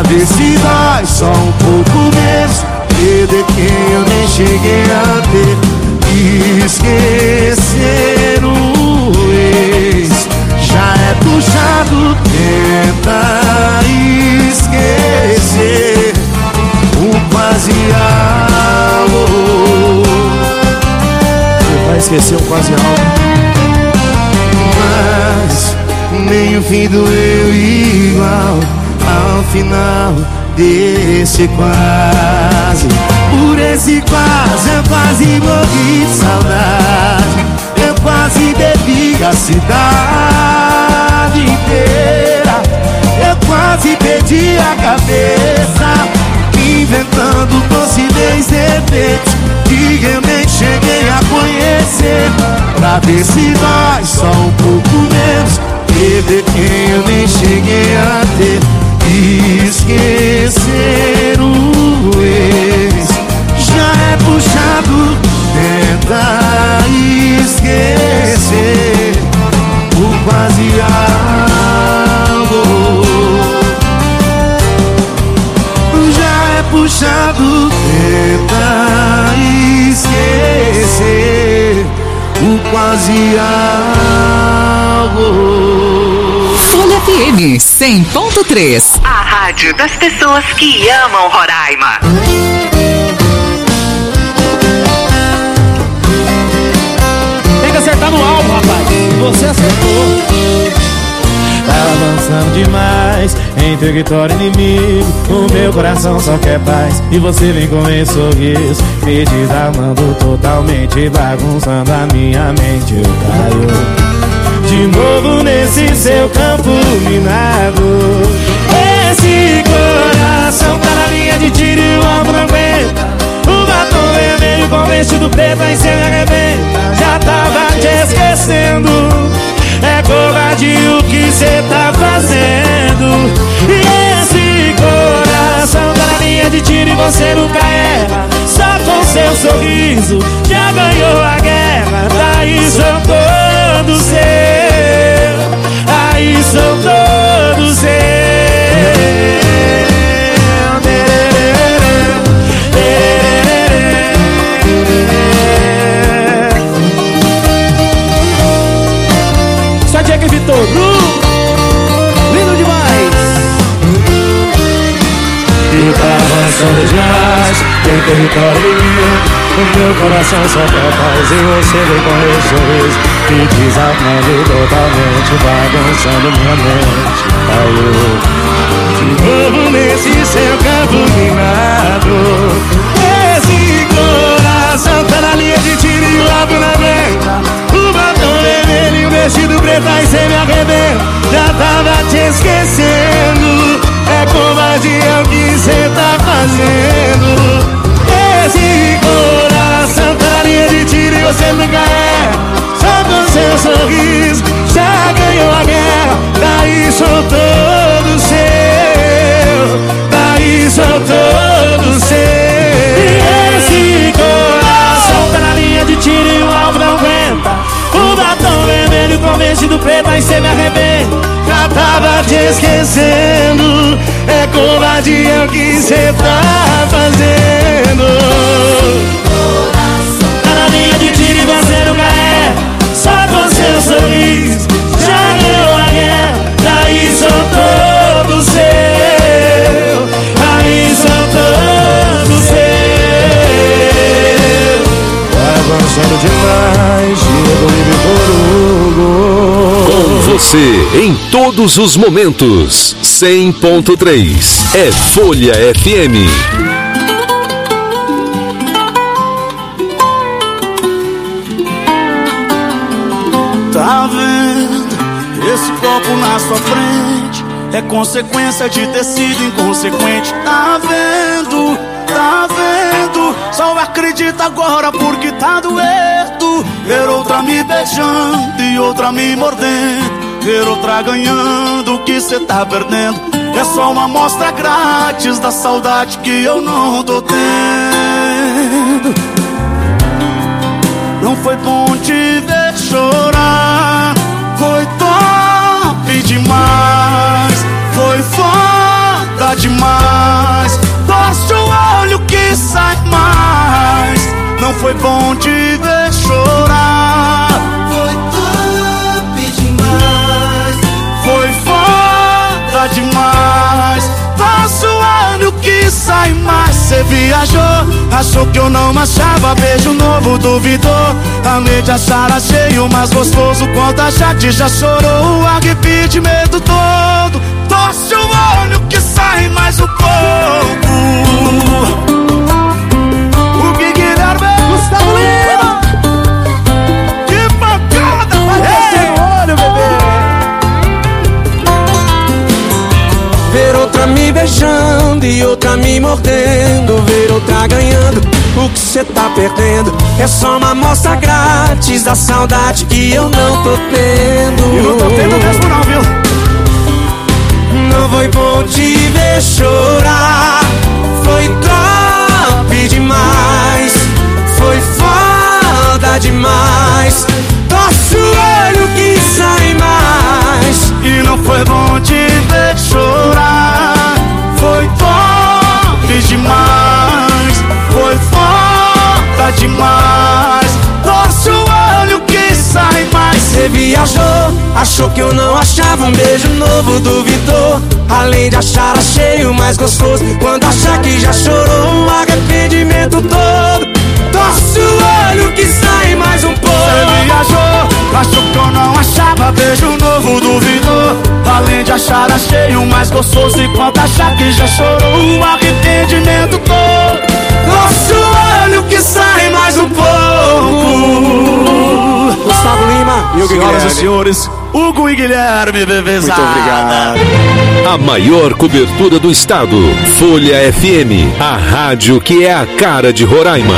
ver se dói só um pouco menos. Perder quem eu nem cheguei a ter. Esquecer o ex já é puxado. Tenta esquecer o quase algo. Você vai esquecer um quase algo, mas nem o fim doeu igual ao final desse quase. Por esse quase eu quase morri de saudade. Eu quase bebi a cidade inteira. Eu quase perdi a cabeça, inventando possíveis defeitos que eu nem cheguei a conhecer. Pra ver se dói só um pouco menos. Perder quem eu nem cheguei a ter. Esquecer o ex já é puxado. Tenta esquecer o quase algo. Já é puxado. Tenta esquecer o quase algo. Folha FM 100.3, a rádio das pessoas que amam Roraima. Tem que acertar no alvo, rapaz. E você acertou. Tá avançando demais entre vitória e inimigo. O meu coração só quer paz e você vem com esse sorriso me desarmando totalmente, bagunçando a minha mente. Eu caio de novo nesse seu campo minado. Esse coração tá na linha de tiro e o alvo não aguenta. O batom vermelho com vestido preto aí cê me arrebenta. Já tava te esquecendo. É covardia o que cê tá fazendo. E esse coração tá na linha de tiro e você nunca erra. Só com seu sorriso já ganhou a guerra. Daí são todos seus. Aí são todos seus. Só Jack Vitor, lindo demais. E tá avançando demais, tem território inimigo. O meu coração só quer paz e você vem com esse sorriso me desarmando totalmente, bagunçando minha mente. Caiu de novo nesse seu campo minado. Esse coração tá na linha de tiro e o alvo na venta. O batom vermelho e o vestido preto aí cê me arrebenta. Já tava te esquecendo. É covardia o que cê tá fazendo. Esse coração tá na linha de tiro e você nunca é. Só com seu sorriso já ganhou a guerra. Daí sou todo seu. Daí sou todo seu. E esse coração tá na linha de tiro e o alvo não aguenta. O batom vermelho com vestido preto aí cê me arrebenta. Já tava te esquecendo. É covardia o que cê tá fazendo. Tá na linha de tiro e você nunca é. Só com seu sorriso já ganhou a guerra. Daí sou todo seu. Aí sou todo seu. Avançando demais, Diego Livre por Hugo. Com você em todos os momentos. 100.3 é Folha FM. Tá vendo esse copo na sua frente? É consequência de ter sido inconsequente. Tá vendo, tá vendo? Só acredita agora porque tá doendo. Ver outra me beijando e outra me mordendo. Ver outra ganhando o que cê tá perdendo. É só uma amostra grátis da saudade que eu não tô tendo. Não foi bom te ver chorar. Foi top demais. Foi foda demais. foi bom te ver chorar. Foi top demais, foi foda demais. Tá suando que sai mais. Cê viajou, achou que eu não achava. Beijo novo, duvidou. A mente achara cheio, mas gostoso. Quando achar que já chorou, o arrependimento todo. Torce o olho que sai mais um pouco. O que Guilherme Gustavo Lima. Que pancada. Vai descer no olho, bebê. ver outra me beijando e outra me mordendo, ver outra ganhando, o que cê tá perdendo é só uma amostra grátis da saudade que eu não tô tendo. Eu não tô tendo mesmo não, viu? Não foi bom te ver chorar, foi top demais, foi foda demais. Torce o olho que sai mais. E não foi bom te ver chorar, foi top demais, foi foda demais. Torce o olho que sai mais. Cê viajou, achou que eu não achava. Um beijo novo, duvidou. Além de achar, achei o mais gostoso. Quando achar que já chorou, um arrependimento todo. Torce o olho que sai mais um pouco. Cê viajou, achou que eu não achava. Beijo novo, duvidou. Além de achar, achei o mais gostoso. E quando achar que já chorou, um arrependimento todo. Torce o olho que sai mais um pouco. Gustavo Lima e o Senhoras Guilherme. e senhores, Hugo e Guilherme, bebezada. Muito obrigado. A maior cobertura do estado. Folha FM, a rádio que é a cara de Roraima.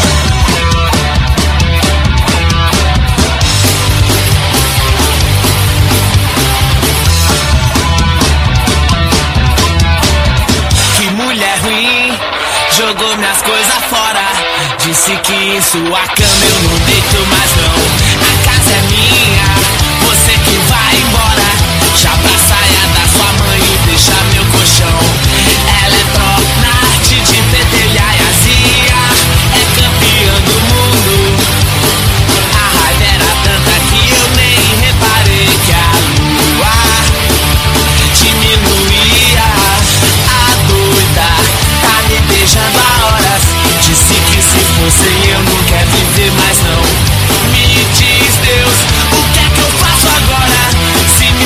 Que mulher ruim, jogou minhas coisas fora. Disse que em sua cama eu não deito mais não. A casa é minha, você que vai embora. Já pra saia da sua mãe e deixa meu colchão. Ela é pro-norte de pentelhar e azia. É campeã do mundo. A raiva era tanta que eu nem reparei que a lua diminuía. A doida tá me beijando há horas. Disse que se fosse eu não quer viver mais não. Me diz Deus, o que é que eu faço agora? Se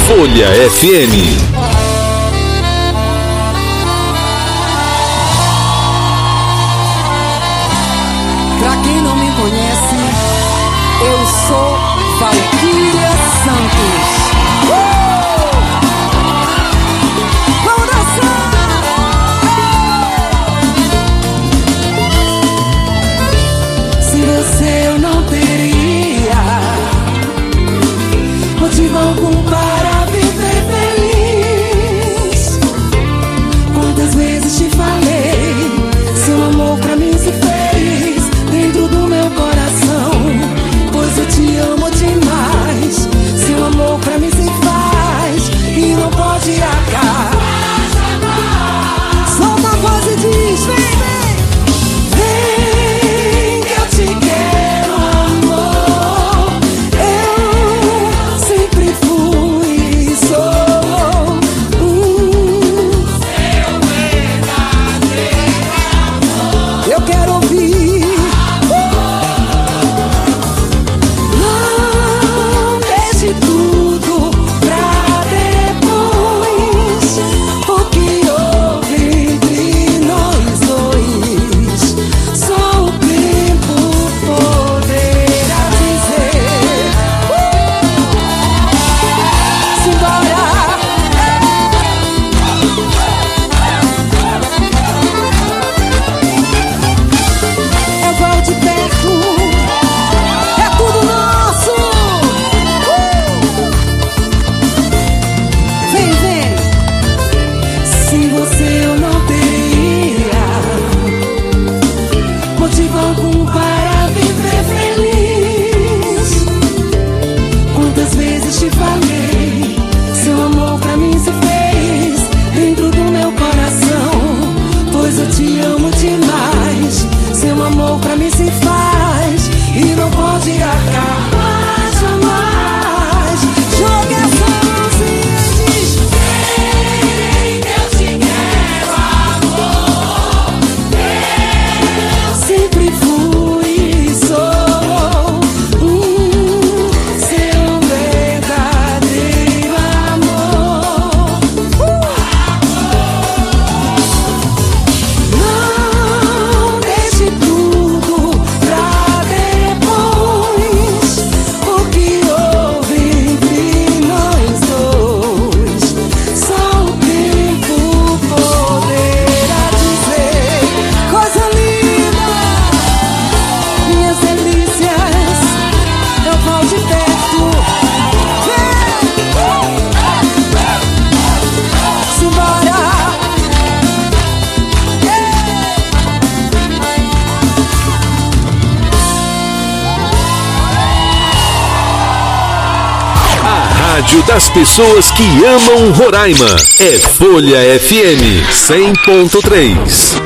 Folha FM. Pra quem não me conhece, eu sou Valquíria Santos. Vamos dançar! Se você eu não teria motivo algum para viver feliz. Quantas vezes te falei, seu amor pra mim se fez dentro do meu coração, pois eu te amo demais. Seu amor pra mim se faz e não pode acabar. Solta a voz e diz: vem, vem, vem que eu te quero, amor. Eu sempre fui e sou seu verdadeiro amor. Eu quero ouvir. Não deixe tudo pra depois. O que houve entre nós dois, só o tempo poderá dizer. Simbora! Eu vou de perto, é tudo nosso. Vem, vem. Se você eu não teria motivo algum para viver feliz. Quantas vezes te falei, seu amor pra mim se fez dentro do meu coração, pois eu te amo demais. Seu amor pra mim se faz e não pode acabar jamais. Joga essa mãozinha e diz: vem que eu te quero, amor. Eu sempre fui e sou seu verdadeiro amor. Não deixe tudo pra depois. O que houve entre nós dois, só o tempo poderá dizer. Coisa linda, minhas delícias, eu vou de perto. Simbora! A rádio das pessoas que amam Roraima. É Folha FM 100.3.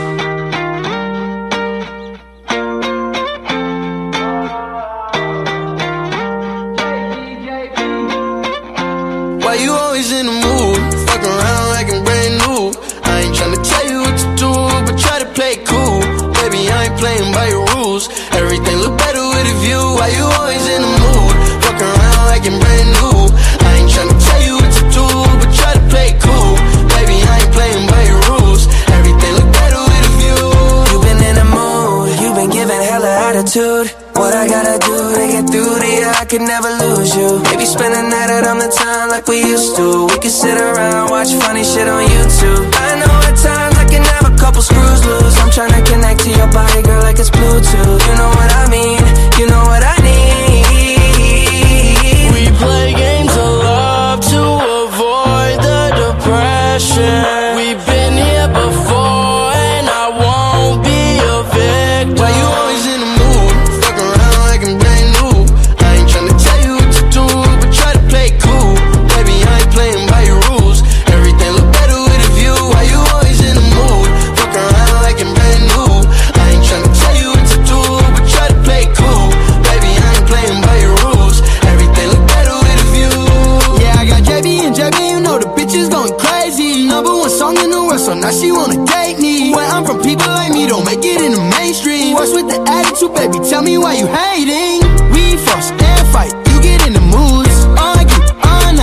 Why you always in the mood? Fuck around like I'm brand new. I ain't tryna tell you what to do, but try to play cool. Baby, I ain't playing by your rules. Everything look better with a view. Why you always in the mood? Fuck around like I'm brand new. I ain't tryna tell you what to do, but try to play cool. Baby, I ain't playing by your rules. Everything look better with a view. You been in the mood, you been giving hella attitude. What I gotta do to get through to you, I could never lose you. Maybe spend the night out on the town like we used to. We could sit around, watch funny shit on YouTube. I know at times I can have a couple screws loose. I'm tryna connect to your body, girl, like it's Bluetooth. You know what I mean, you know what I need. We play games of love to avoid the depression. We've been here before and I won't be a victim. Why you always in the mood? Fuck around like I'm brand new. I ain't tryna tell you what to do, but try to play cool. Baby, I ain't playing by your rules. Everything look better with a view. Why you always in the mood? Fuck around like I'm brand new. I ain't tryna tell you what to do, but try to play cool. Baby, I ain't playing by your rules. Everything look better with a view. Yeah, I got JB and JB, you know the bitch is going crazy. Number one song in the world, so now she wanna date me. Where I'm from, people like me don't make it in the mainstream. What's with the attitude, baby? Tell me why you hating. We fuss and fight, you get in the moods. Argue all night, but we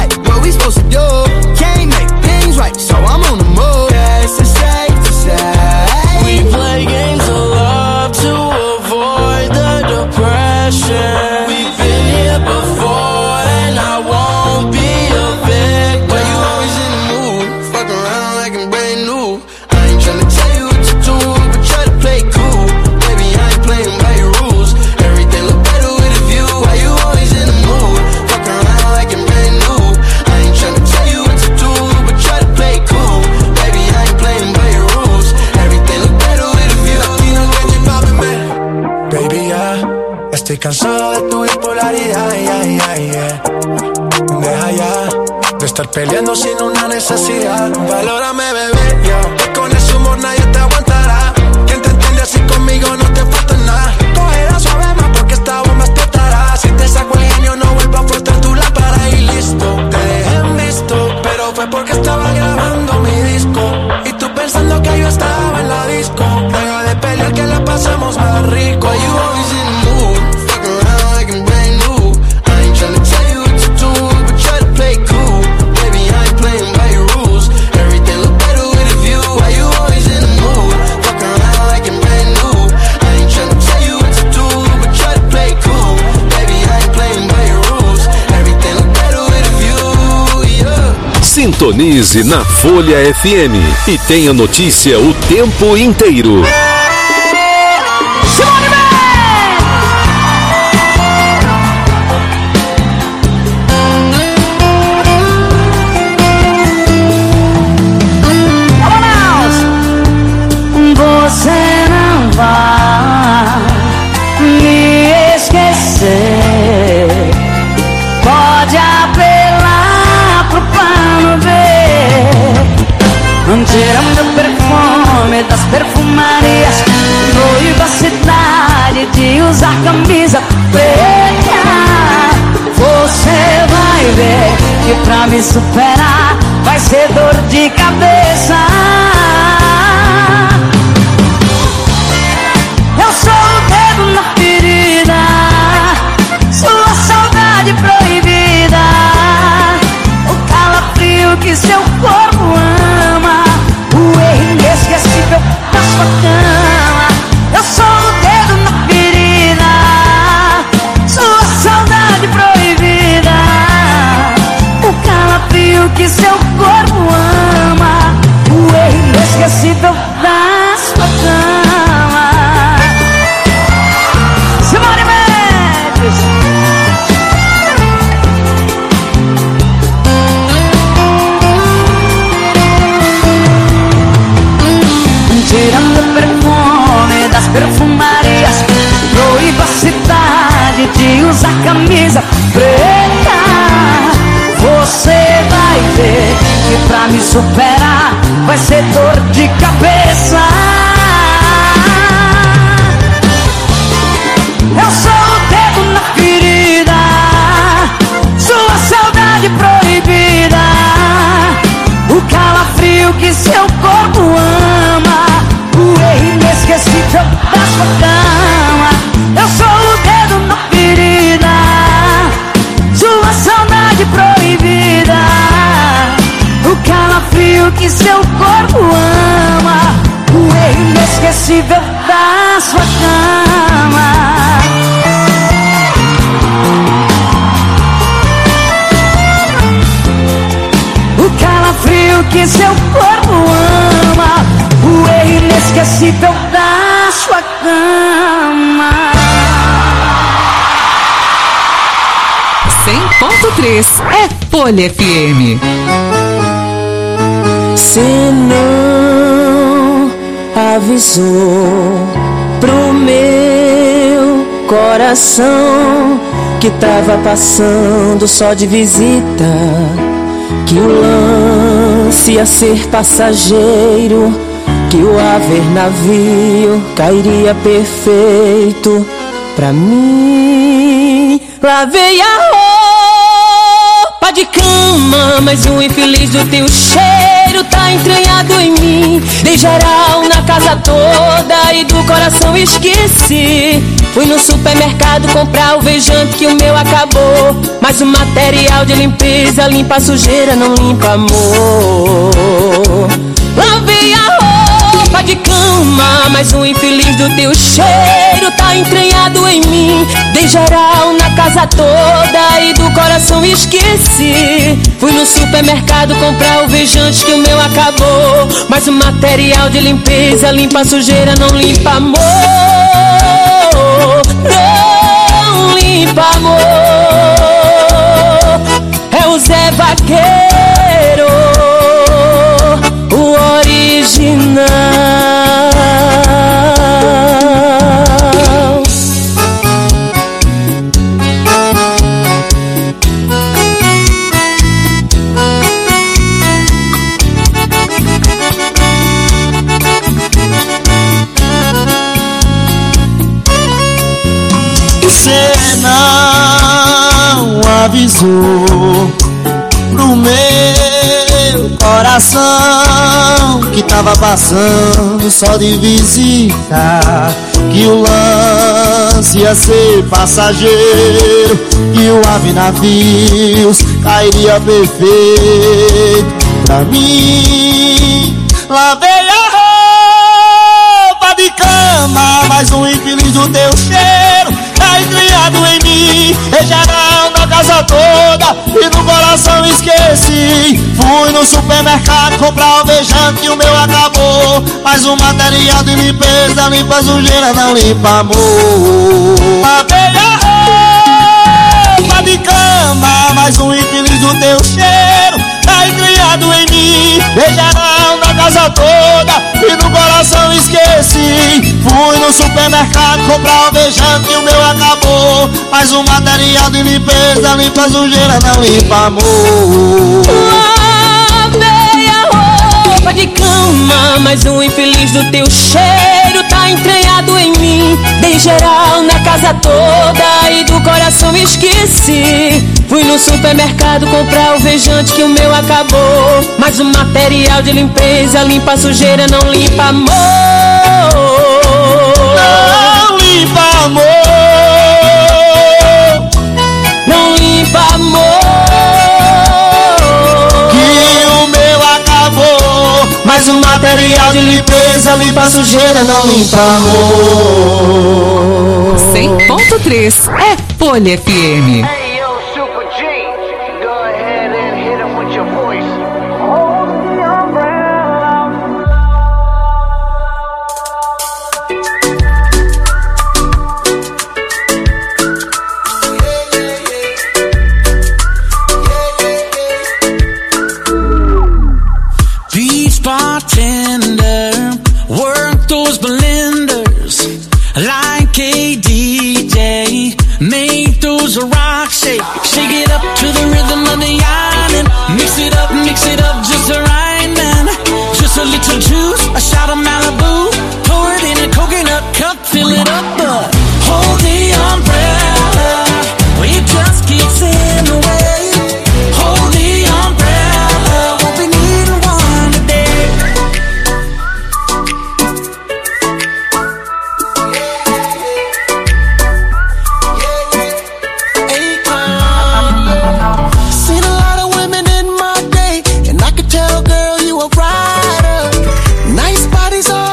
we supposed to do. Can't make things right, so I'm on the move. Yeah, it's safe to say we play games of love to avoid the depression. We've been here before and I won't be a victim. Why you always in the mood? Fuck around like I'm brand new. I ain't tryna tell you what to do, but try to play cool. Baby, I ain't playing by your rules. Everything look better with a view. Why you always in the mood? Fuck around like I'm brand new. I ain't tryna tell you what to do, but try to play cool. Baby, I ain't playing by your rules. Everything look better with a view. Baby, ya estoy cansado de tu bipolaridad, Deja ya de estar peleando sin una necesidad. Valórame, bebé, que con ese humor nadie te aguantará. Quien te entiende así conmigo no te falta nada. Cogerá suave más porque esta bomba explotará. Si te saco el genio no vuelvo a frotar tu lámpara y listo. Te dejé en visto, pero fue porque estaba grabando mi disco. Y tú pensando que yo estaba en la disco. Deja de pelear que la pasamos más rico. Why you always in the mood? Fuck around like I'm brand new. I ain't tryna tell you what to do, but try to play cool. Baby, I ain't playing by your rules. Everything look better with a view. Why you always in the mood? Fuck around like I'm brand new. I ain't tryna tell you what to do, but try to play cool. Baby, I ain't playing by your rules. Everything look better with a view, yeah. Sintonize na Folha FM e tenha notícia o tempo inteiro. Você não vai me esquecer. Pode apelar pro plano B. Tirando o perfume das perfumarias. Proíba a cidade de usar camisa preta. Você vai ver que pra me superar vai ser dor de cabeça. Eu sou o dedo na ferida, sua saudade proibida, o calafrio que seu corpo ama, o erro inesquecível da sua cama. Eu sou o dedo na ferida, sua saudade proibida, o calafrio que seu corpo ama, o erro inesquecível da sua cama. Tirando o perfume das perfumarias, proíba a cidade de usar camisa preta. Você vai ver que pra me superar vai ser dor de cabeça. Eu sou o dedo na ferida, sua saudade proibida, o calafrio que seu corpo ama, o erro inesquecível da sua cama. Eu sou o dedo na ferida, sua saudade proibida, o calafrio que seu corpo ama, o erro inesquecível da sua cama. O calafrio que seu corpo ama, o erro inesquecível da sua cama. 100.3 é Folha FM. Se não avisou pro meu coração que tava passando só de visita, que o lance ia ser passageiro, que o haver navio cairia perfeito pra mim. Lavei a de cama, mas um infeliz do teu cheiro tá entranhado em mim. Dei geral na casa toda e do coração esqueci. Fui no supermercado comprar alvejante que o meu acabou, mas o material de limpeza limpa a sujeira, não limpa amor. Lavei a roupa de cama, mas um infeliz do teu cheiro tá entranhado em mim. Dei geral na casa toda e do coração esqueci. Fui no supermercado comprar alvejante que o meu acabou, mas o material de limpeza limpa a sujeira, não limpa amor. Não limpa amor. É o Zé Vaqueiro, o original. Você não avisou pro meu coração que tava passando só de visita, que o lance ia ser passageiro, que o ave navios cairia perfeito pra mim. Lavei a roupa de cama, mas um infeliz do teu cheiro tá entranhado em mim. Dei geral na casa toda e no coração esqueci. Fui no supermercado comprar alvejante que o meu acabou, mas o material de limpeza limpa a sujeira, não limpa amor. Lavei a roupa de cama, mas um infeliz do teu cheiro tá entranhado em mim. Dei geral na casa toda e no coração esqueci. Fui no supermercado comprar alvejante que o meu acabou, mas o material de limpeza limpa a sujeira, não limpa amor. Lavei a roupa de cama, mas um infeliz do teu cheiro tá entranhado em mim. Dei geral na casa toda e do coração esqueci. Fui no supermercado comprar alvejante que o meu acabou, mas o material de limpeza limpa a sujeira, não limpa amor. Não limpa amor. Não limpa amor. Que o meu acabou, mas o material de limpeza limpa a sujeira, não limpa amor. 100.3 é Folha FM. Bartender, work those blenders like a DJ. Make those rocks shake, shake it up to the rhythm of the island. Mix it up just right, man. Just a little juice, a shot of Malibu. Pour it in a coconut cup, fill it up, but hold the umbrella. We just keeps in the way. Hold the umbrella, won't be needing one today. Seen a lot of women in my day, and I could tell, girl, you a rider. Nice bodies all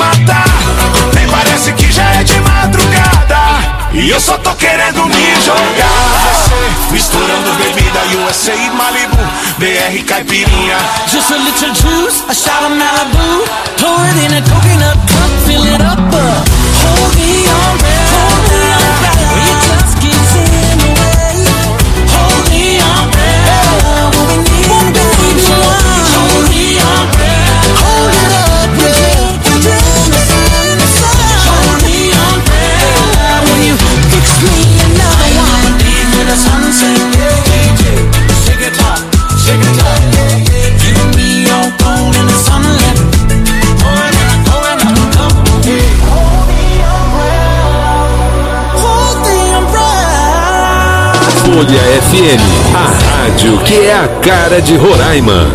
matar. Nem parece que já é de madrugada e eu só tô querendo me jogar. Você misturando bebida USA e Malibu, BR caipirinha. Just a little juice, a shot of Malibu. Pour it in a coconut cup, fill it up. Hold me on, hold me on, when your touch gets in the way. Hold me on, when we need you. Hold me on, hold it up, we're in the sun. Hold me on, when you fix me another one. Deep in the sunset, shake it up, shake it up. Give me your gold in the sunlight. Hold it up, hold it up, hold it up. Folha FM, a rádio que é a cara de Roraima.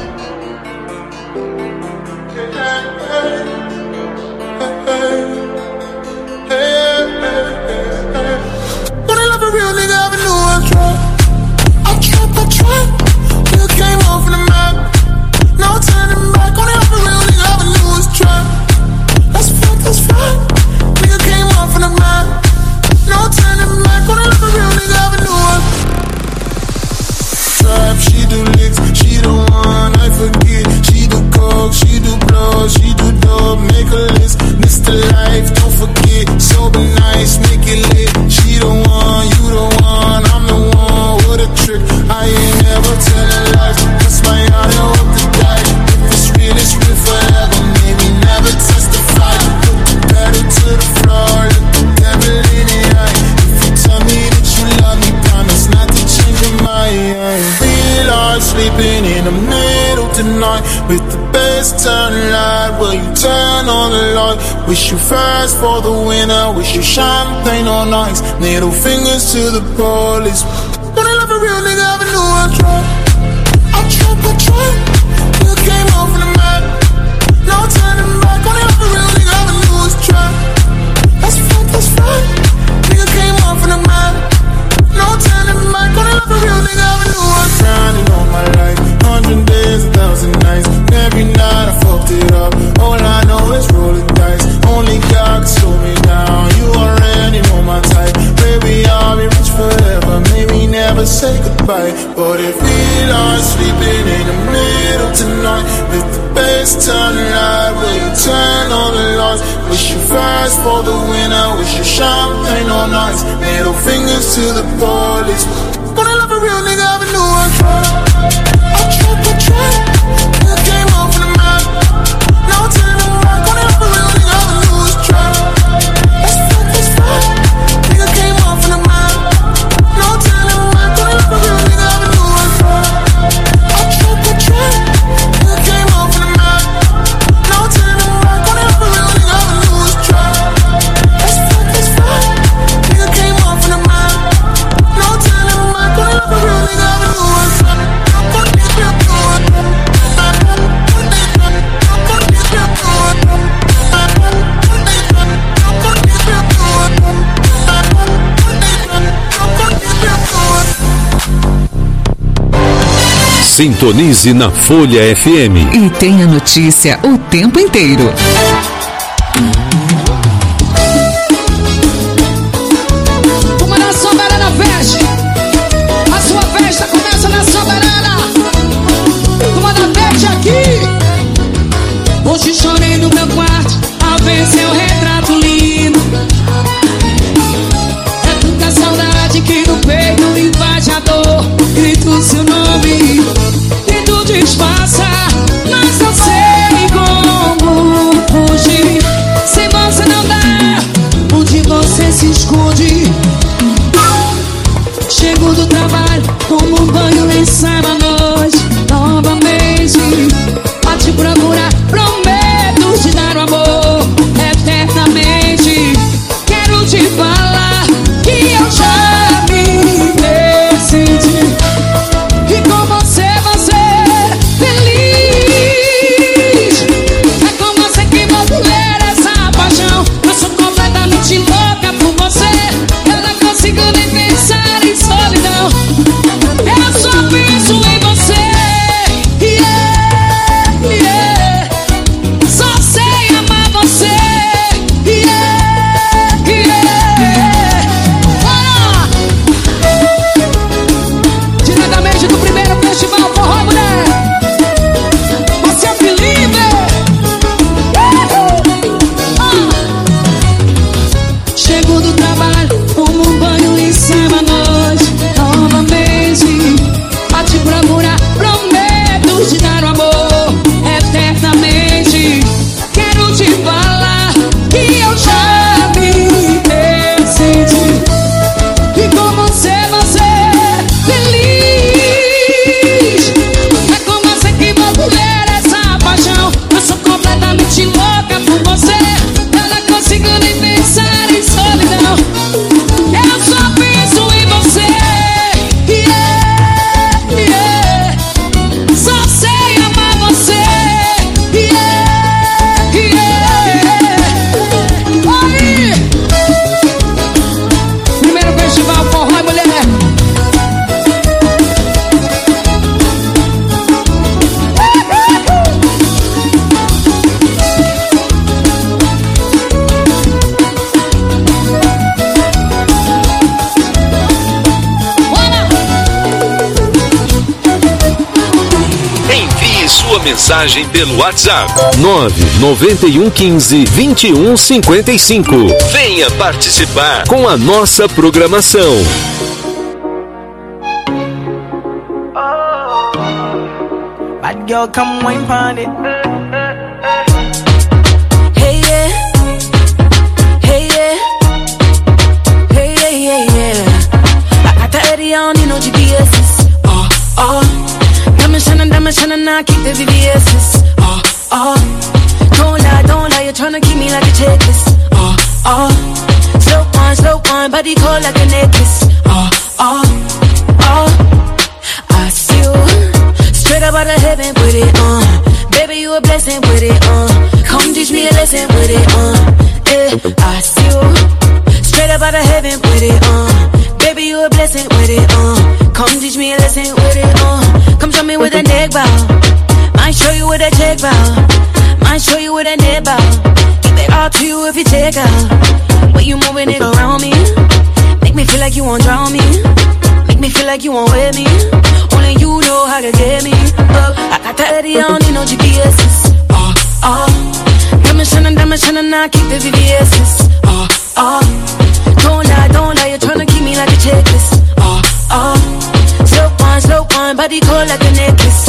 Wish you fast for the winner, wish you champagne on ice. Middle fingers to the police. When I love a real nigga, I knew I tried. I tried. You came off in the map. No turning back. When I love a real nigga, I knew it was trap. That's fact. Nigga came off in the map. No turning back. When I love a real nigga, I knew I was grinding all my life. 100 days, 1,000 nights. Every night I fucked it up. All I know is rolling dice. Only God can slow me down. You already know my type. Baby, I'll be rich forever. Maybe never say goodbye. But if we are sleeping in the middle tonight, with the bass turning light, will you turn on the lights? Wish you fast for the winner, wish you champagne on ice. Middle fingers to the police. When I love a real nigga, I knew I tried. I tried. You came off in the map. No turning back. When I love a real nigga, I knew it was trap. That's fact. Nigga came off in the map. No turning back. When I love a real nigga, I knew it was trap. I tried. You came off in the map. No turning back. When I love a real nigga, I knew it was trap. That's fact. Nigga came off in the map. No turning back. When I love a real nigga, I knew it was trap. Sintonize na Folha FM e tenha notícia o tempo inteiro. Uma na Soberana Fest. A sua festa começa na Soberana. Uma da Fest aqui. Hoje chorei no meu quarto ao ver seu retrato lindo. É tanta saudade que no peito invade a dor. Grito seu nome e tu disfarça, mas não sei como fugir. mensagem pelo WhatsApp 99115-2155. Venha participar com a nossa programação. Bad girl, come wine pon it. Hey yeah, hey yeah, hey yeah, yeah, yeah. I got the Eddie, I don't need no GPS's. Diamond shining, I keep the VVS's. Don't lie, you're tryna keep me like a checklist. Slow wine, body cold like a necklace. I see you straight up out of heaven with it on. Baby, you a blessing with it on. Come teach me a lesson with it on. Yeah, I see you straight up out of heaven with it on. Baby, you a blessing with it on. Come teach me a lesson with it on. Come show me with a neck bow. Might show you with a check bow. Might show you with a net bow. Keep it all to you if you take out. When you moving it around me, make me feel like you won't drown me. Make me feel like you won't wear me. Only you know how to get me up. I got the Eddie, I don't need no GPS's. Diamond shining, I keep the VVS's. Don't lie, you're tryna keep me like a checklist. Slow wine, body cold like a necklace.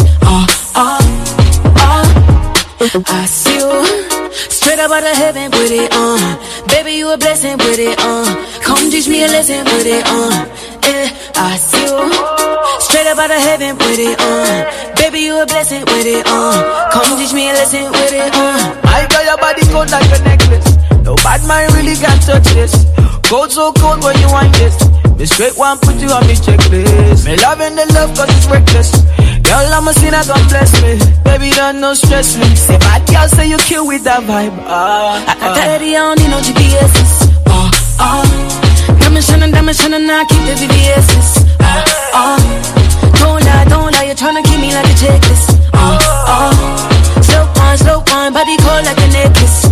I see you straight up out of heaven with it on. Baby, you a blessing with it on. Come teach me a lesson with it on. Yeah, I see you straight up out of heaven with it on. Baby, you a blessing with it on. Come teach me a lesson with it on. I got your body cold like a necklace. No bad mind really can't touch this. Cold so cold when you wind this. Me straight one put you on me checklist. Me loving the love cause it's reckless. Girl, I'm a sinner, God bless me. Baby, don't no stress me. Say bad girl, say you kill with that vibe. I got the Eddie, I don't need no GPS's. Diamond shining, I keep the VVS's. Don't lie, you're tryna keep me like a checklist. Slow wine, body cold like a necklace.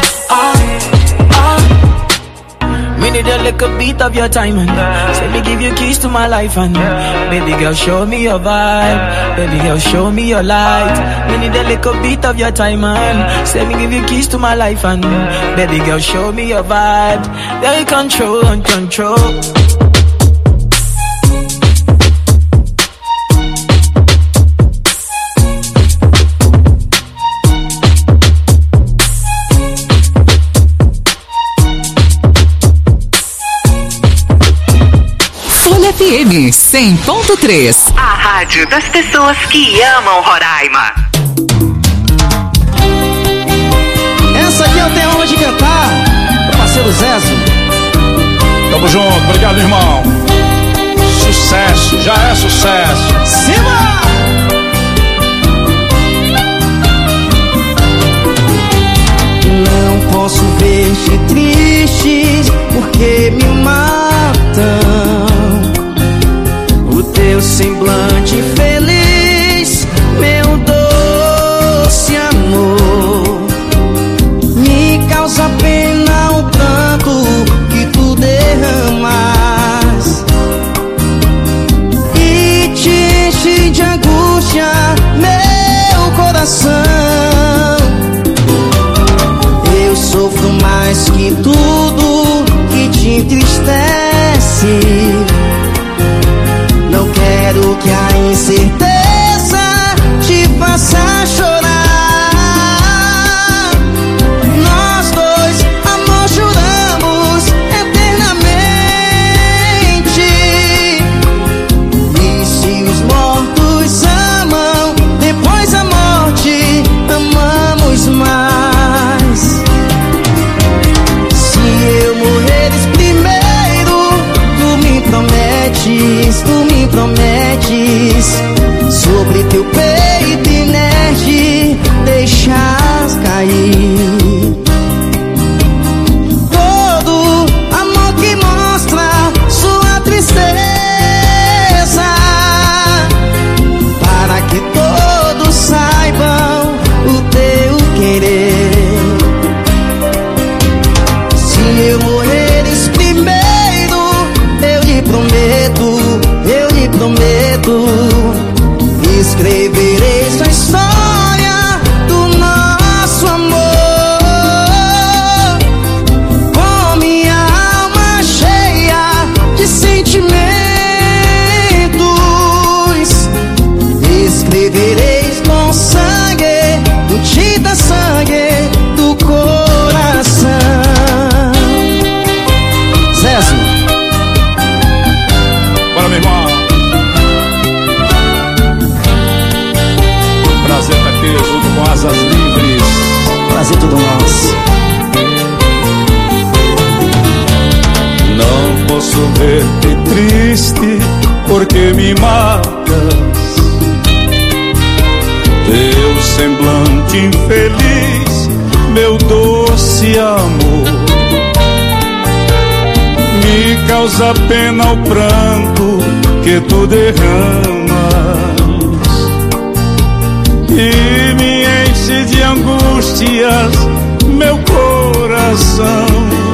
Me need a little beat of your time and say me give you keys to my life and baby girl show me your vibe. Baby girl show me your light. Me need a little beat of your time and say me give you keys to my life and baby girl show me your vibe. They control and control. FM 100.3. A rádio das pessoas que amam Roraima. Essa aqui eu tenho honra de cantar, meu parceiro Zezo. Tamo junto, obrigado, irmão. Sucesso, já é sucesso. Cima! Não posso ver-te triste, porque me matam. O teu semblante feliz, meu doce amor, me causa pena o pranto que tu derramas e te enche de angústia meu coração. Eu sofro mais que tudo que te entristece. Não quero que a incerteza te faça chorar. Nós dois, amor, juramos eternamente. E se os mortos amam, depois da morte amamos mais. Se eu morreres primeiro, tu me noite infeliz, meu doce amor. Me causa pena o pranto que tu derramas e me enche de angústias meu coração.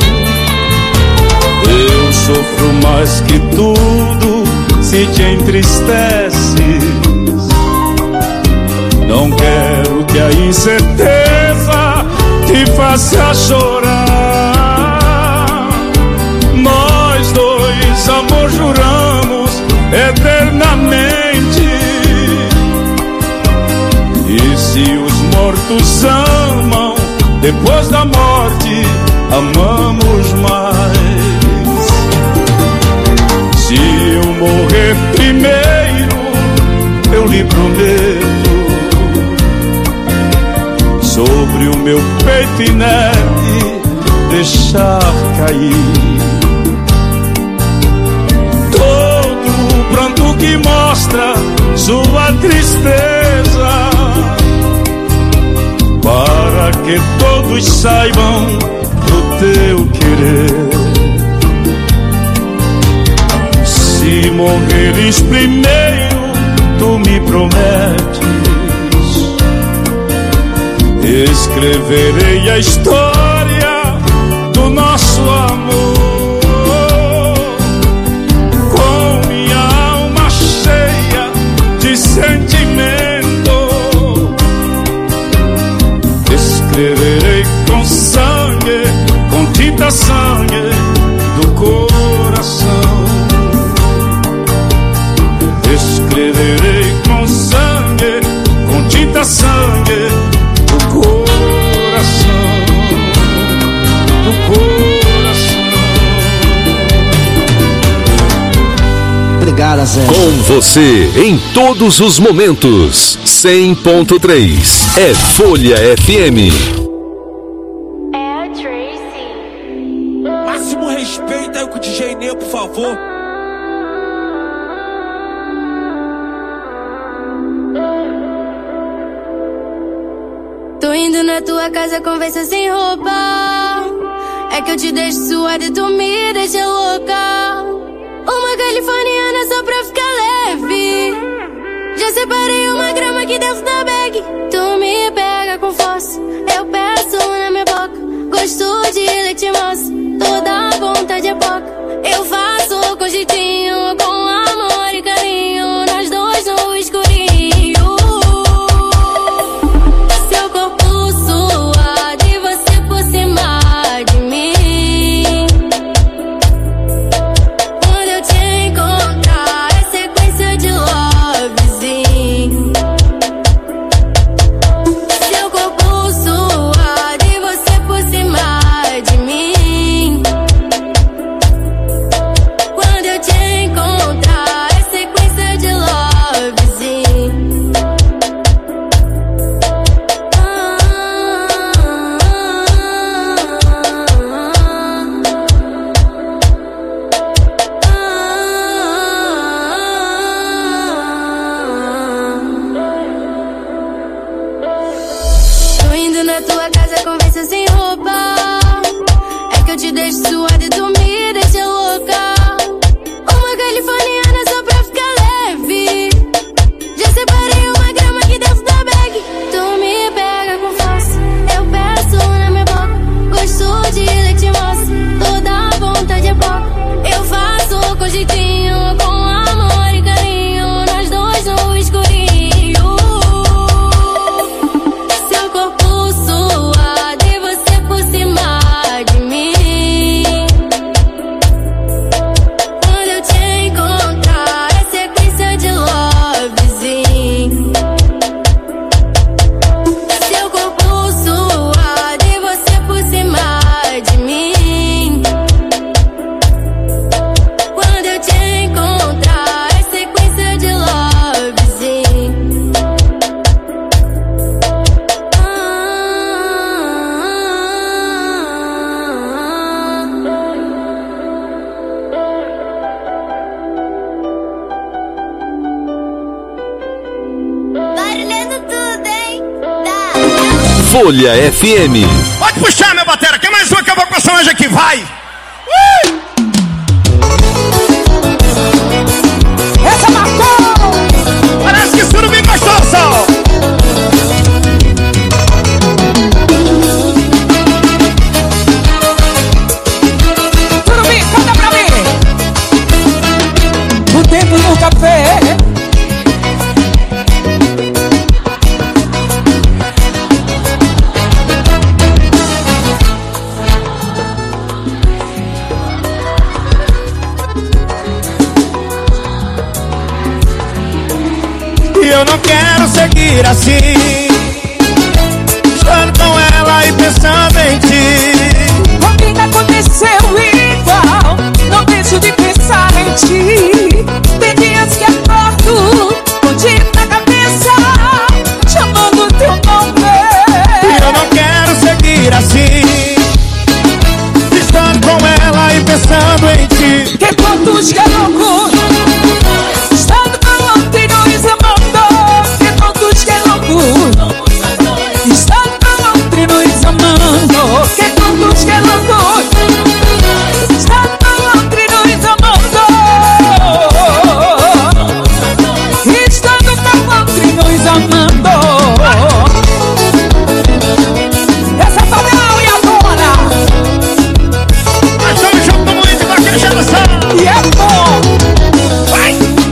Eu sofro mais que tudo se te entristeces. Não quero que a incerteza te faça chorar. Nós dois, amor, juramos eternamente. E se os mortos amam, depois da morte amamos mais. Se eu morrer primeiro, eu lhe prometo, sobre o meu peito inerte deixar cair todo o pranto que mostra sua tristeza, para que todos saibam do teu querer. Se morreres primeiro, tu me prometes, escreverei a história do nosso amor, com minha alma cheia de sentimento. Escreverei com sangue, com tinta sangue do coração. Escreverei com sangue, com tinta sangue do coração, do coração. Obrigada, Zé. Com você em todos os momentos. 100.3 é Folha FM. Máximo respeito aí com o DJ Ney, por favor. Tô indo na tua casa, conversa sem roupa. É que eu te deixo suada e tu me deixa louca. Uma californiana só pra ficar leve. Já separei uma grama aqui dentro da bag. Tu me pega com força, eu peço na minha boca. Gosto de leite moça, toda vontade é pouca. Eu faço com jeitinho, com amor e carinho, nós dois no escurinho. Seu corpo suado e você por cima de mim. Quando eu te encontrar, é sequência de lovezinho. Seu corpo suado e você por cima de mim. Quando eu te encontrar, é sequência de lovezinho. Tô indo na tua casa, conversa sem roupa. É que eu te deixo suada e tu me deixa louca. Uma californiana só pra ficar leve. Já separei uma grama aqui dentro da bag. Tu me pega com força, eu peço na minha boca. Gosto de leite moça, toda vontade é pouca. Eu faço com jeitinho, com amor e carinho, nós dois no escurinho. Seu corpo suado e você por cima de mim. Folha FM. Pode puxar, meu batera, que é mais uma que eu vou com a Solange aqui, vai! Essa marcou! Parece que Surubim gostou, só! Surubim, canta pra mim! O tempo no café. Eu não quero seguir assim, estando com ela e pensando em ti. Comigo aconteceu igual, não deixo de pensar em ti. Tem dias que acordo, com dia na cabeça, chamando teu nome. Eu não quero seguir assim, estando com ela e pensando em ti. Que quantos que é louco, estando com outro e nos amando. Que quantos que é louco, estando com outro e nos amando. Que quantos que é louco, estando com outro e nos amando. Estando com outro e nos amando. Essa é Fabião e a Dona. Nós estamos juntos muito com aquele geração. E é bom. Vai!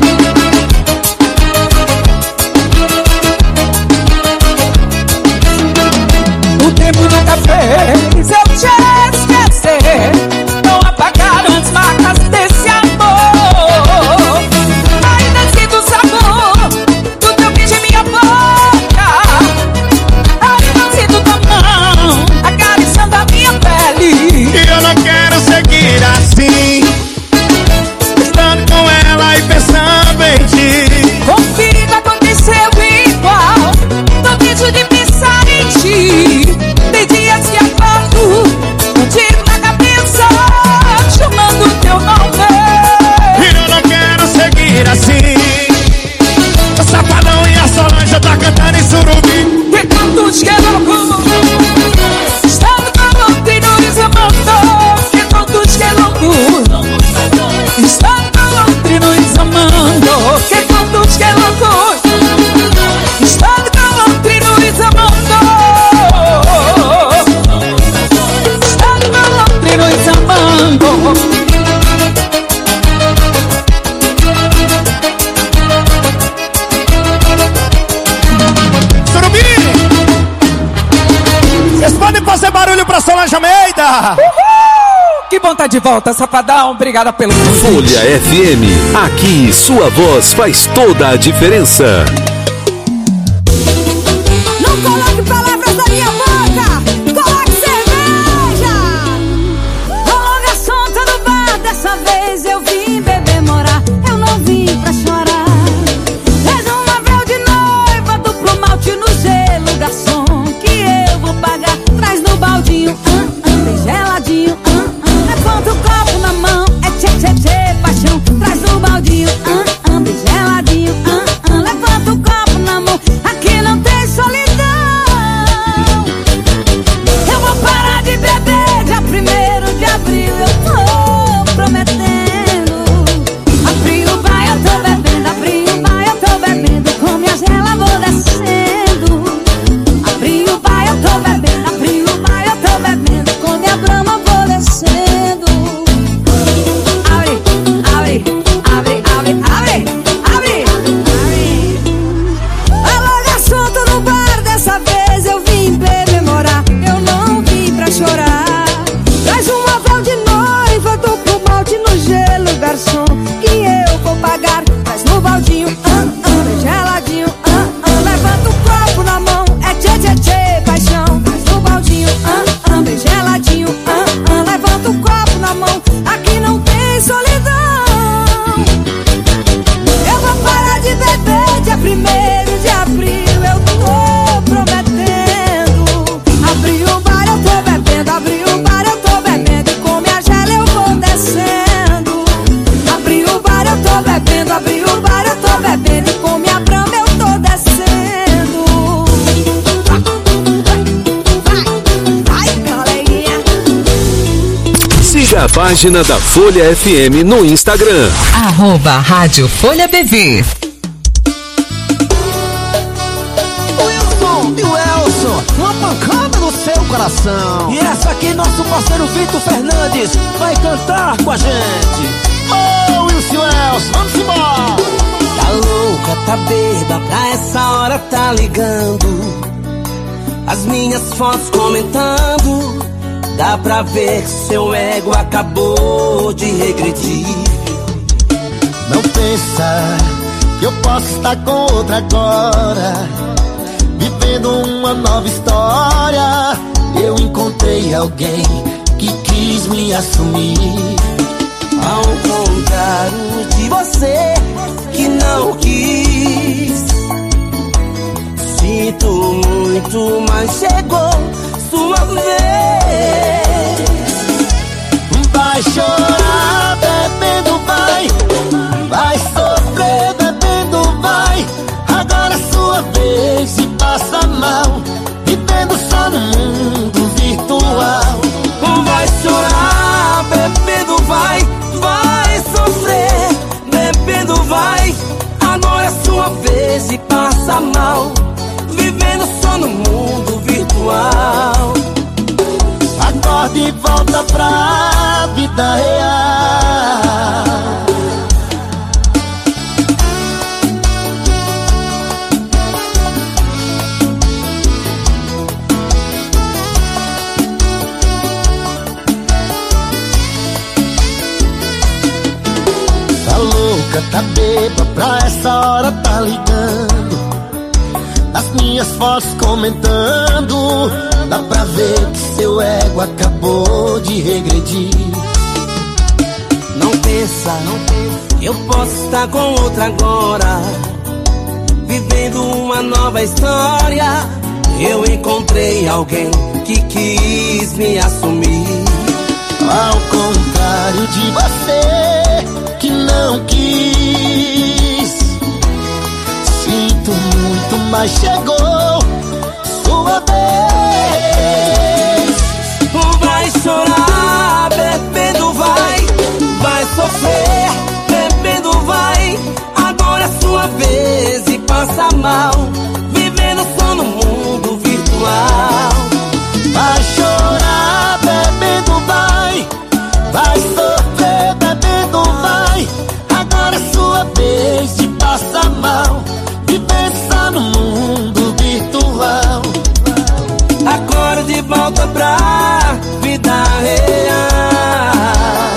O tempo nunca fez eu te esquecer, não apagaram as marcas desse amor. Ainda sinto o sabor do teu beijo em minha boca. Ainda sinto tua mão acariciando a minha pele. E eu não quero seguir assim, estando com ela e pensando em ti. Comigo aconteceu igual, não deixo de pensar em ti. Tem dias que acordo, um tiro na cabeça, chamando teu nome. E eu não quero seguir assim, o Safadão e a Solange tá cantando em Surubim. Que quantos que é louco, estando com outro e nos amando. Que quantos que é louco, estando com outro e nos amando. Que quantos que é louco, estando com outro e nos amando. Estando com outro e nos amando. Surubim! Vocês podem fazer barulho pra Solange Almeida? Uhul! Que bom tá de volta, Safadão. Obrigada pelo convite. Folha FM. Aqui sua voz faz toda a diferença. Não coloque palavras na minha boca, coloque cerveja. Coloque a sonta no bar, dessa vez eu vim beber morar. Eu não vim pra chorar. Traz uma véu de noiva, duplo malte no gelo, garçom, que eu vou pagar. Traz no baldinho, bem geladinho, levanta o copo na mão, é tchê tchê tchê paixão. Traz no baldinho, bem geladinho, levanta o copo. Siga a página da Folha FM no Instagram. Rádio Folha BV. Wilson e o Elson, uma pancada no seu coração. E essa aqui nosso parceiro Vitor Fernandes vai cantar com a gente. Ô Wilson e o Elson, vamos embora. Tá louca, tá bêbada, pra essa hora tá ligando. As minhas fotos comentando. Dá pra ver que seu ego acabou de regredir. Não pensa que eu posso estar com outra agora, vivendo uma nova história. Eu encontrei alguém que quis me assumir. Ao contrário de você que não quis. Sinto muito, mas chegou sua vez. Vai chorar bebendo, vai. Vai sofrer bebendo, vai. Agora é sua vez e passa mal, vivendo só no mundo virtual. Vai chorar bebendo, vai. Vai sofrer bebendo, vai. Agora é sua vez e passa mal, vivendo só no mundo virtual. Acorda e volta pra vida real. Tá louca, tá bêbada, pra essa hora tá ligando. As minhas fotos comentando. Dá pra ver que seu ego acabou de regredir. Não pensa, eu posso estar com outra agora, vivendo uma nova história. Eu encontrei alguém que quis me assumir. Ao contrário de você que não quis. Sinto muito, mas chegou sua vez. Vai chorar bebendo, vai. Vai sofrer bebendo, vai. Agora é sua vez e passa mal, vivendo só no mundo virtual. Vai chorar bebendo, vai. Vai sofrer bebendo, vai. Agora é sua vez e passa mal, vivendo só no mundo virtual. Agora de volta pra vida real.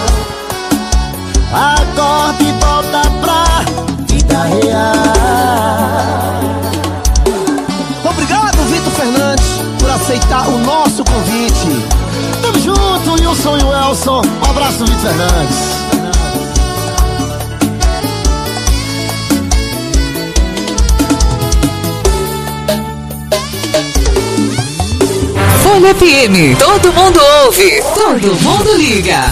Agora de volta pra vida real. Obrigado, Vitor Fernandes, por aceitar o nosso convite. Tamo junto, Wilson e o Elson. Um abraço, Vitor Fernandes. Folha FM, todo mundo ouve, todo mundo liga.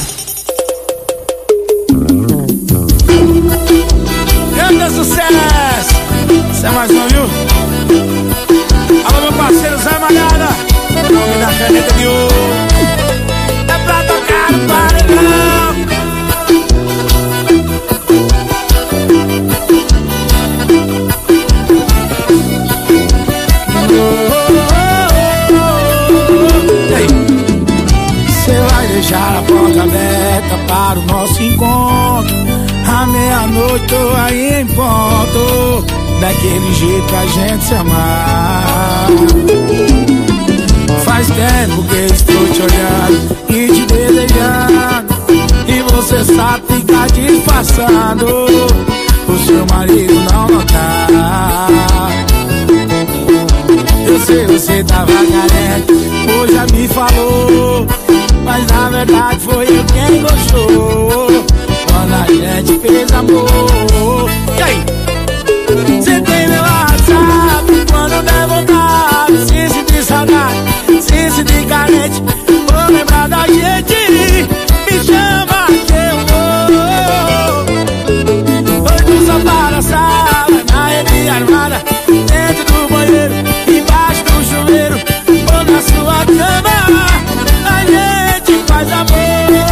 Grande sucesso! Isso é mais um, viu? Alô, meu parceiro Zé Malhada, nome da caneta de ouro. É pra tocar no paredão. Deixar a porta aberta para o nosso encontro. À meia-noite tô aí em ponto, daquele jeito pra gente se amar. Faz tempo que eu estou te olhando e te desejando, e você sabe ficar disfarçando, o seu marido não notar. Eu sei, você tava carente, hoje já me falou, mas na verdade foi eu quem gostou quando a gente fez amor. E aí? Você tem meu WhatsApp, quando der vontade, se sentir saudade, se sentir carente, vou lembrar da gente. Me chama que eu vou. Hoje tu só para a sala, na rede armada, dentro do banheiro, embaixo do chuveiro, ou na sua cama. A gente faz amor.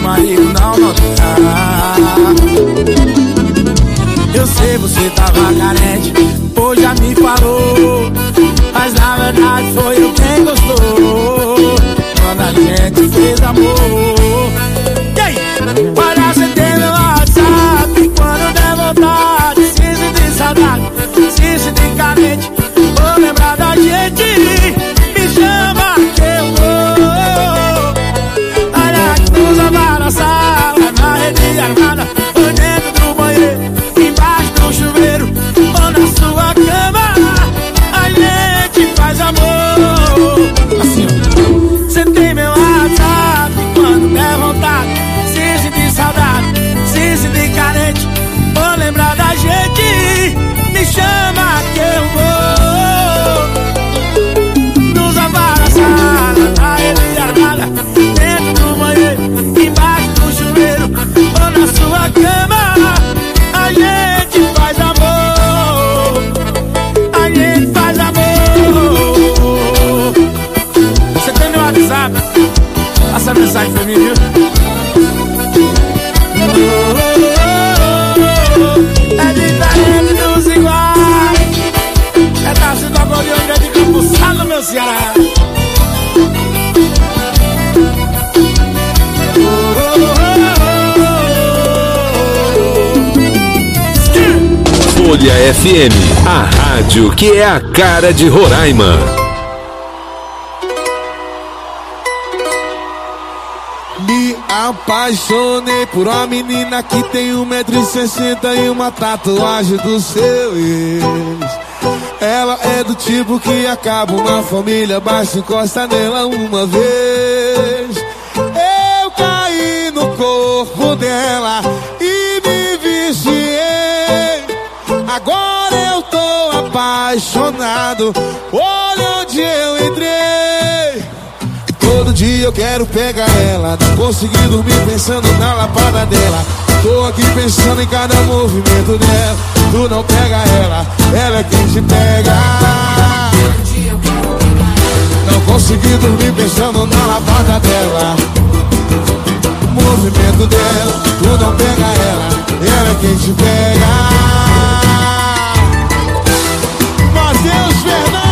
marido não notar. Eu sei, você tava carente, pois já me falou, mas na verdade foi eu quem gostou. Quando a gente fez amor. E aí? Olha, você tem meu WhatsApp, quando der vontade, se sentir saudade, se sentir carente, vou lembrar da gente, me chama que eu vou. Olha que nos abraçar na rede armada, ou dentro do banheiro, embaixo do chuveiro, ou na sua cama, a gente faz amor. Assim, cê tem meu WhatsApp, quando der vontade, se sentir saudade, se sentir carente, ou lembrar da gente, me chama que eu vou. Nos abraçar na rede armada, dentro do banheiro, embaixo do chuveiro, ou na sua cama, a gente faz amor. A gente faz amor. Você tem meu WhatsApp? Passa a mensagem pra mim, viu? É diferente dos iguais. É da cidade de Olhão de Campo Salo, meu Ceará. Folha FM, a rádio que é a cara de Roraima. Me apaixonei por uma menina que tem 1,60 m e uma tatuagem do seu ex. Ela é do tipo que acaba uma família, basta encostar nela uma vez. Eu caí no corpo dela e me viciei. Agora eu tô apaixonado, olha onde eu entrei. Todo dia eu quero pegar ela, não consegui dormir pensando na lapada dela. Tô aqui pensando em cada movimento dela. Tu não pega ela, ela é quem te pega. Não consegui dormir pensando na lapada dela. Movimento dela, tu não pega ela é quem te pega. Matheus Fernandes,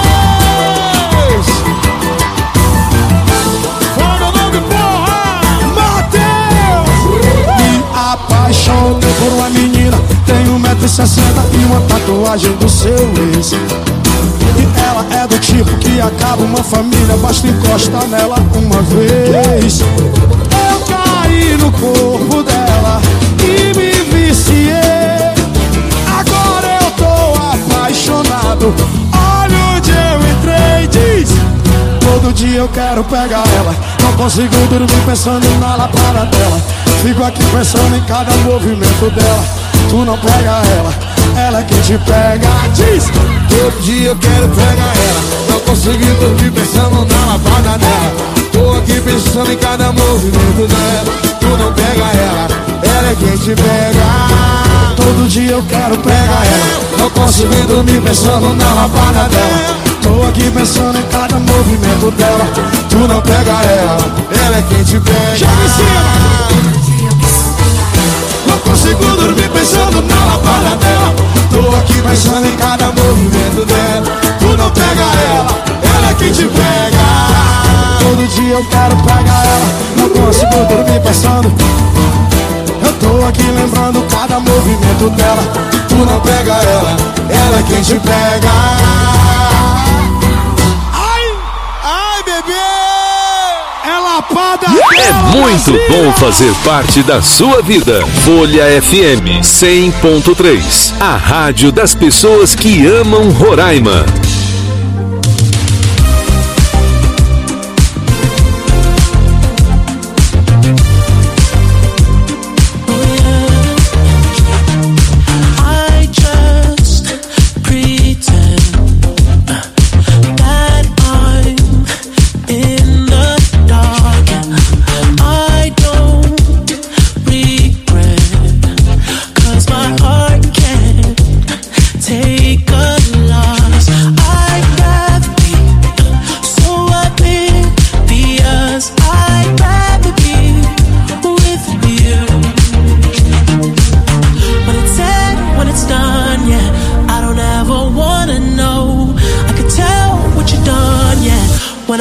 fala meu nome, porra! Matheus! Me apaixonei por uma menina, tem 1,60 m e uma tatuagem do seu ex. E ela é do tipo que acaba uma família, basta encostar nela uma vez. Eu caí no corpo dela e me viciei. Agora eu tô apaixonado, olha onde eu entrei. Diz, todo dia eu quero pegar ela, não consigo dormir pensando na lapada dela. Fico aqui pensando em cada movimento dela. Tu não pega ela é quem te pega. Diz, todo dia eu quero pegar ela, não consegui dormir pensando na lapada dela. Tô aqui pensando em cada movimento dela. Tu não pega ela é quem te pega. todo dia eu quero pegar ela, não consegui dormir pensando na lapada dela. Tô aqui pensando em cada movimento dela. Tu não pega ela é quem te pega. Joga em cima! Não consigo dormir pensando na lapada dela. Tô aqui pensando em cada movimento dela. Tu não pega ela é quem te pega. Todo dia eu quero pegar ela, não consigo dormir pensando. Eu tô aqui lembrando cada movimento dela. Tu não pega ela é quem te pega. Ai, bebê! É lapada. É muito bom fazer parte da sua vida. Folha FM 100.3, a rádio das pessoas que amam Roraima. Take a loss.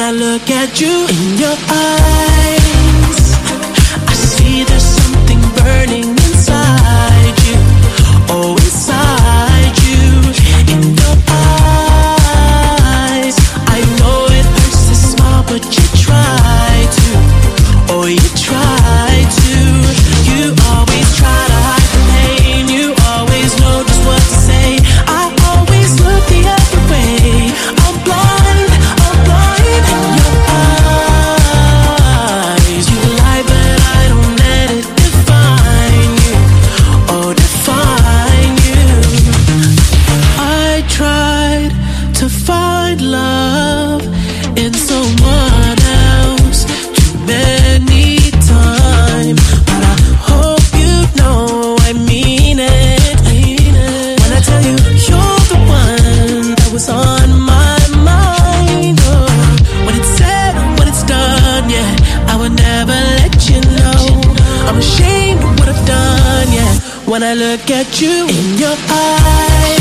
I look at you in your eyes, I see there's something burning inside you. Oh, inside you, in your eyes. I know it hurts to smile, but you try to. Oh, you try to. You always try to hide the pain. You always know just what to say. I always look the other way. I'm blind in your eyes. You lie, but I don't let it define you. Oh, define you. I tried to find love in someone else too many times, but I hope you know I mean it. When I tell you you're the one that was on my mind. Oh, when it's said, when it's done, yeah, I would never let you know. I'm ashamed of what I've done, yeah. When I look at you in your eyes,